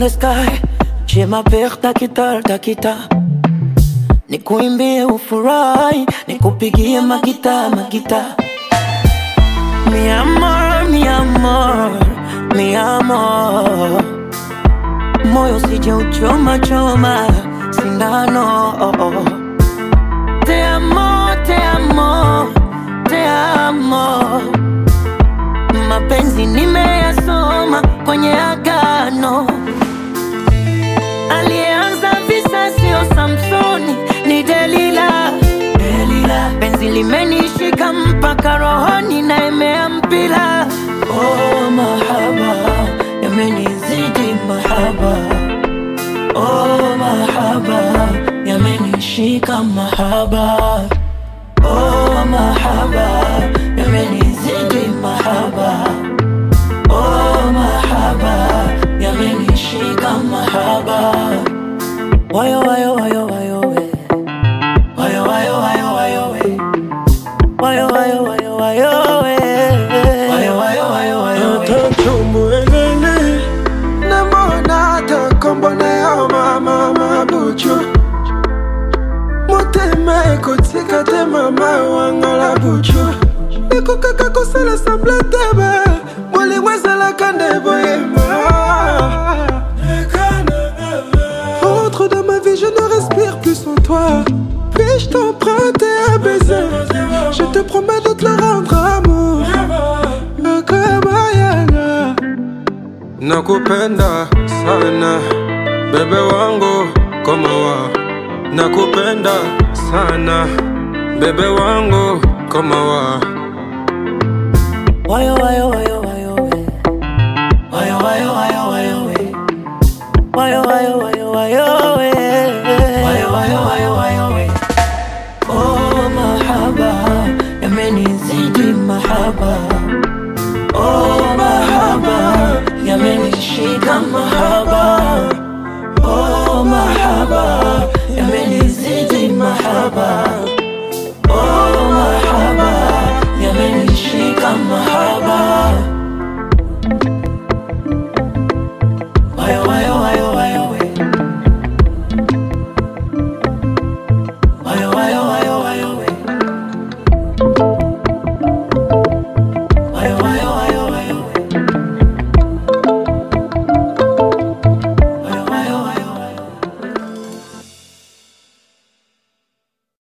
the sky, j'ai ma paire ta kita. Nikuimbie ufurahi, nikupigie magita. Mi amor, mi amor, mi amor. Moyo sije uchoma sindano. Te amo, te amo, te amo. Mapenzi nimeyasoma kwenye agano. Alianza visa sio Samsoni, ni Delila. Penzi limenishika mpaka rohoni na imeampila. Oh mahaba, yamenizidi mahaba. Oh mahaba, yamenishika mahaba. Oh mahaba, yamenizidi mahaba. Oh mahaba, yamenishika mahaba. Wayo wayo wayo wayo we. Wayo wayo wayo wayo we. Wayo wayo wayo wayo we. Wayo wayo wayo wayo we. Tatumwelele namona takombona ya mama bucho. Moteme kotika te mama wangala bucho. Eko kaka kosala sembla tebe. Mwali wazala kande boyema. Entre dans ma vie, je ne respire plus sans toi. Puis-je t'emprunter un baiser? Je te promets de te le rendre amour. Nakupenda sana bebe wangu komawa. Nakupenda sana bebe wangu komawa. Wayo wayo wayo wayo we. Wayo wayo wayo wayo we. Wayo wayo wayo wayo